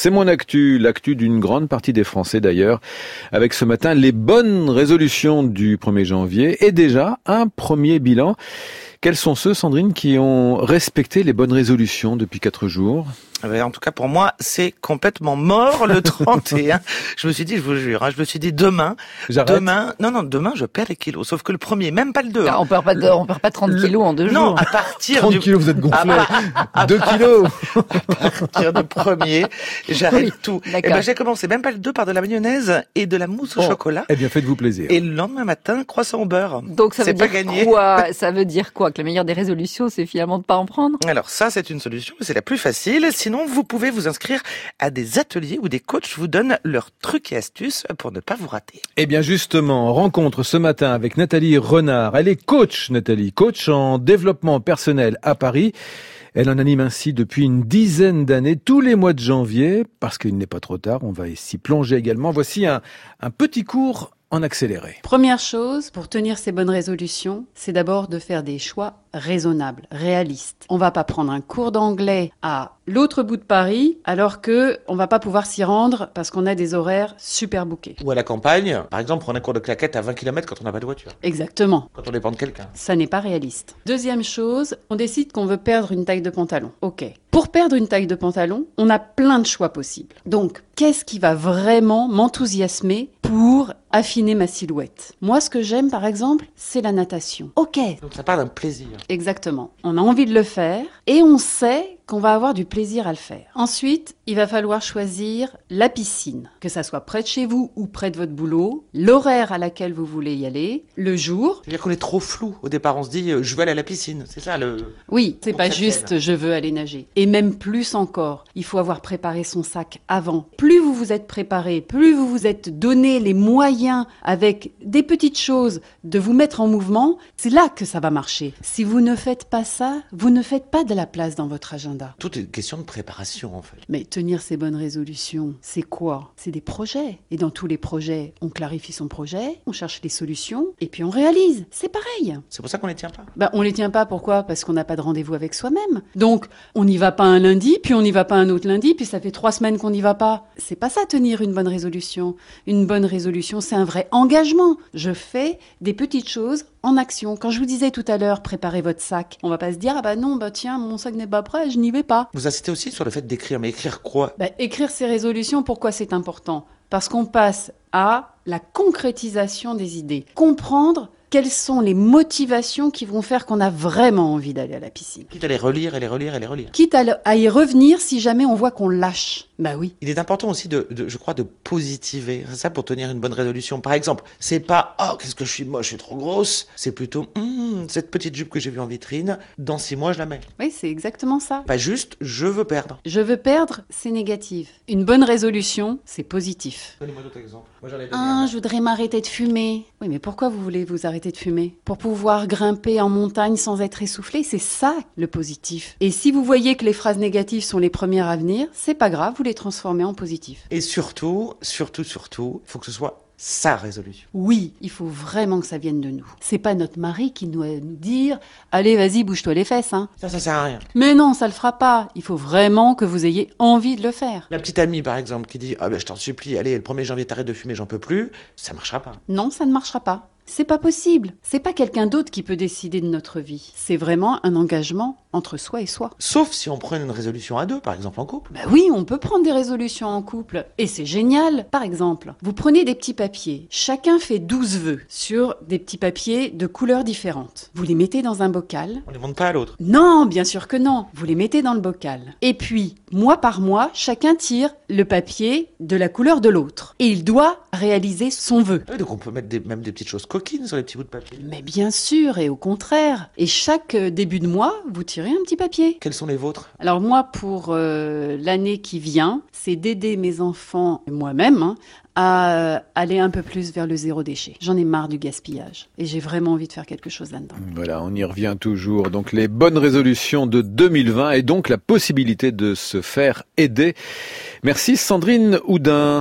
C'est mon actu, l'actu d'une grande partie des Français d'ailleurs, avec ce matin les bonnes résolutions du 1er janvier et déjà un premier bilan. Quels sont ceux, Sandrine, qui ont respecté les bonnes résolutions depuis 4 jours ? En tout cas, pour moi, c'est complètement mort le 31. Je me suis dit, je vous jure, je me suis dit demain, demain, je perds les kilos. Sauf que le premier, même pas le 2. On perd pas 30 kilos en 2 jours. Non, à partir 30 kilos, vous êtes gonflé. 2 kilos. À partir du premier, j'arrête tout. D'accord. J'ai commencé même pas le 2 par de la mayonnaise et de la mousse au chocolat. Eh bien, faites-vous plaisir. Et le lendemain matin, croissant au beurre. Donc ça veut pas dire gagné. quoi ? Ça veut dire quoi ? Que la meilleure des résolutions, c'est finalement de pas en prendre ? Alors ça, c'est une solution, mais c'est la plus facile. Sinon, vous pouvez vous inscrire à des ateliers où des coachs vous donnent leurs trucs et astuces pour ne pas vous rater. Eh bien justement, rencontre ce matin avec Nathalie Renard. Elle est coach, Nathalie, coach en développement personnel à Paris. Elle en anime ainsi depuis une dizaine d'années, tous les mois de janvier, parce qu'il n'est pas trop tard, on va s'y plonger également. Voici un petit cours en accéléré. Première chose, pour tenir ces bonnes résolutions, c'est d'abord de faire des choix raisonnables, réalistes. On va pas prendre un cours d'anglais à l'autre bout de Paris, alors que on va pas pouvoir s'y rendre parce qu'on a des horaires super bookés. Ou à la campagne, par exemple, prendre un cours de claquettes à 20 km quand on n'a pas de voiture. Exactement. Quand on dépend de quelqu'un. Ça n'est pas réaliste. Deuxième chose, on décide qu'on veut perdre une taille de pantalon. Ok. Pour perdre une taille de pantalon, on a plein de choix possibles. Donc, qu'est-ce qui va vraiment m'enthousiasmer pour affiner ma silhouette ? Moi, ce que j'aime, par exemple, c'est la natation. Ok. Donc ça part d'un plaisir. Exactement. On a envie de le faire et on sait qu'on va avoir du plaisir à le faire. Ensuite, il va falloir choisir la piscine, que ça soit près de chez vous ou près de votre boulot, l'horaire à laquelle vous voulez y aller, le jour. C'est-à-dire qu'on est trop flou. Au départ, on se dit, je veux aller à la piscine. C'est ça le... Oui, c'est Pour pas que ça juste tienne. je veux aller nager. Et même plus encore, il faut avoir préparé son sac avant. Plus vous vous êtes préparé, plus vous vous êtes donné les moyens avec des petites choses de vous mettre en mouvement, c'est là que ça va marcher. Si vous ne faites pas ça, vous ne faites pas de la place dans votre agenda. Tout est une question de préparation, en fait. Mais tenir ces bonnes résolutions, c'est quoi ? C'est des projets. Et dans tous les projets, on clarifie son projet, on cherche les solutions, et puis on réalise. C'est pareil. C'est pour ça qu'on les tient pas. On les tient pas, pourquoi ? Parce qu'on n'a pas de rendez-vous avec soi-même. Donc, on n'y va pas un lundi, puis on n'y va pas un autre lundi, puis ça fait 3 semaines qu'on n'y va pas. C'est pas ça, tenir une bonne résolution. Une bonne résolution, c'est un vrai engagement. Je fais des petites choses en action. Quand je vous disais tout à l'heure, préparez votre sac, on va pas se dire, tiens, mon sac n'est pas prêt, je n'y vais pas. Vous insistez aussi sur le fait d'écrire, mais écrire quoi ? Écrire ses résolutions, pourquoi c'est important ? Parce qu'on passe à la concrétisation des idées. Comprendre quelles sont les motivations qui vont faire qu'on a vraiment envie d'aller à la piscine. Quitte à les relire et les relire et les relire. Quitte à y revenir si jamais on voit qu'on lâche. Oui. Il est important aussi je crois, de positiver. C'est ça pour tenir une bonne résolution. Par exemple, c'est pas, qu'est-ce que je suis moche, je suis trop grosse. C'est plutôt, cette petite jupe que j'ai vue en vitrine, dans 6 mois, je la mets. Oui, c'est exactement ça. Pas juste, je veux perdre. Je veux perdre, c'est négatif. Une bonne résolution, c'est positif. Donnez-moi d'autres exemples. Moi, j'en ai donné Je voudrais m'arrêter de fumer. Oui, mais pourquoi vous voulez vous arrêter de fumer ? Pour pouvoir grimper en montagne sans être essoufflé, c'est ça le positif. Et si vous voyez que les phrases négatives sont les premières à venir, c'est pas grave, vous les transformez en positif. Et surtout, il faut que ce soit sa résolution. Oui, il faut vraiment que ça vienne de nous. C'est pas notre mari qui doit nous dire « Allez, vas-y, bouge-toi les fesses, hein ». Ça sert à rien. Mais non, ça le fera pas. Il faut vraiment que vous ayez envie de le faire. La petite amie, par exemple, qui dit, je t'en supplie, allez, le 1er janvier, t'arrêtes de fumer, j'en peux plus, ça marchera pas. Non, ça ne marchera pas. C'est pas possible. C'est pas quelqu'un d'autre qui peut décider de notre vie. C'est vraiment un engagement entre soi et soi. Sauf si on prend une résolution à 2, par exemple en couple. Oui, on peut prendre des résolutions en couple. Et c'est génial. Par exemple, vous prenez des petits papiers. Chacun fait 12 vœux sur des petits papiers de couleurs différentes. Vous les mettez dans un bocal. On les montre pas à l'autre. Non, bien sûr que non. Vous les mettez dans le bocal. Et puis, mois par mois, chacun tire le papier de la couleur de l'autre. Et il doit réaliser son vœu. Oui, donc on peut mettre même des petites choses coquines sur les petits bouts de papier. Mais bien sûr, et au contraire. Et chaque début de mois, vous tirez un petit papier. Quels sont les vôtres ? Alors moi, pour l'année qui vient, c'est d'aider mes enfants et moi-même à aller un peu plus vers le zéro déchet. J'en ai marre du gaspillage et j'ai vraiment envie de faire quelque chose là-dedans. Voilà, on y revient toujours. Donc les bonnes résolutions de 2020 et donc la possibilité de se faire aider. Merci Sandrine Houdin.